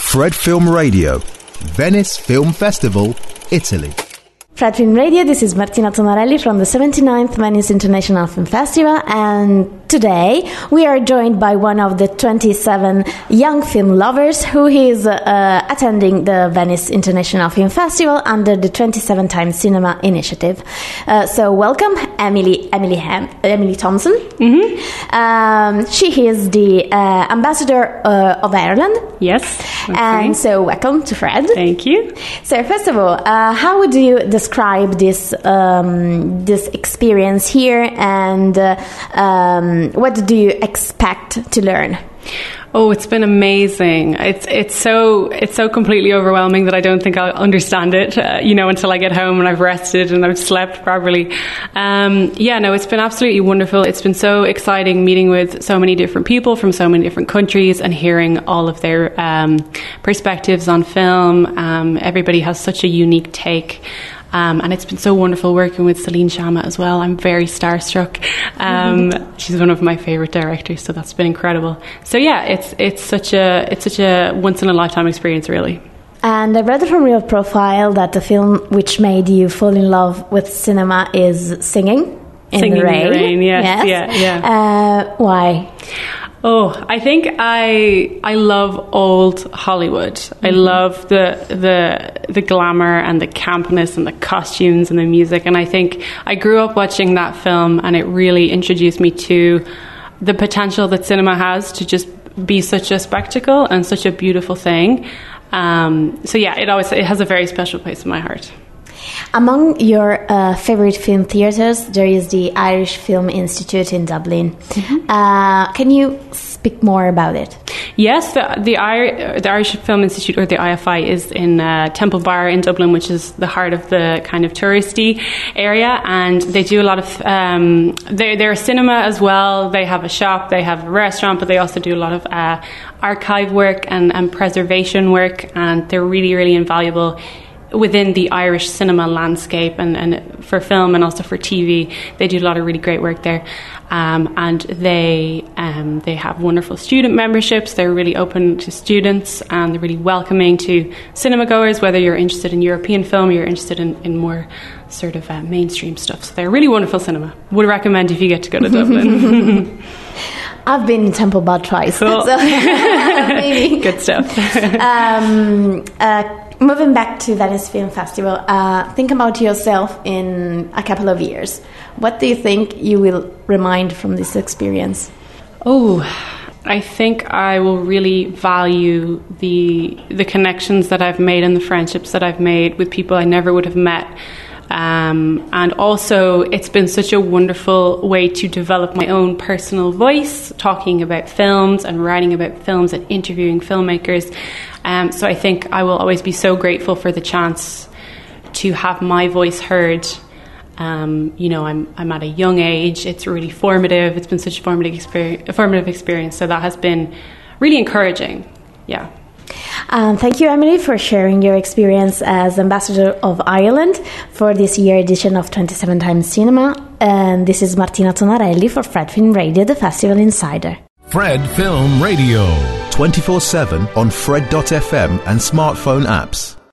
Fred Film Radio, Venice Film Festival, Italy. Fred Film Radio, this is Martina Tonarelli from the 79th Venice International Film Festival, and today we are joined by one of the 27 young film lovers who is attending the Venice International Film Festival under the 27 Times Cinema initiative. So welcome, Emily Thompson. Mm-hmm. She is the ambassador of Ireland. Yes. And so welcome to Fred. Thank you. So first of all, how would you describe this experience here, and what do you expect to learn? Oh, it's been amazing. It's so completely overwhelming that I don't think I'll understand it, until I get home and I've rested and I've slept properly. It's been absolutely wonderful. It's been so exciting meeting with so many different people from so many different countries and hearing all of their perspectives on film. Everybody has such a unique take. And it's been so wonderful working with Celine Sciamma as well. I'm very starstruck. She's one of my favourite directors, so that's been incredible. So yeah, it's such a once in a lifetime experience, really. And I read from your profile that the film which made you fall in love with cinema is Singing in the Rain. Yes. Yeah. Why? Oh, I think I love old Hollywood. Mm-hmm. I love the glamour and the campness and the costumes and the music. And I think I grew up watching that film, and it really introduced me to the potential that cinema has to just be such a spectacle and such a beautiful thing. It has a very special place in my heart. Among your favorite film theatres, there is the Irish Film Institute in Dublin. Mm-hmm. Can you speak more about it? Yes, the Irish Film Institute, or the IFI, is in Temple Bar in Dublin, which is the heart of the kind of touristy area, and they do a lot of they're a cinema as well. They have a shop, they have a restaurant, but they also do a lot of archive work and preservation work, and they're really, really invaluable within the Irish cinema landscape and for film and also for TV. They do a lot of really great work there, and they have wonderful student memberships. They're really open to students, and they're really welcoming to cinema goers, whether you're interested in European film or you're interested in more sort of mainstream stuff. So they're really wonderful cinema. Would recommend if you get to go to Dublin. I've been in Temple Bar twice. Cool. So maybe. Good stuff. Moving back to Venice Film Festival, think about yourself in a couple of years. What do you think you will remind from this experience? Oh, I think I will really value the connections that I've made and the friendships that I've made with people I never would have met. And also, it's been such a wonderful way to develop my own personal voice, talking about films and writing about films and interviewing filmmakers. So I think I will always be so grateful for the chance to have my voice heard. I'm at a young age. It's really formative. It's been such a formative experience. So that has been really encouraging. Yeah. Thank you, Emily, for sharing your experience as Ambassador of Ireland for this year edition of 27 Times Cinema. And this is Martina Tonarelli for Fred Film Radio, the Festival Insider. Fred Film Radio, 24/7 on Fred.fm and smartphone apps.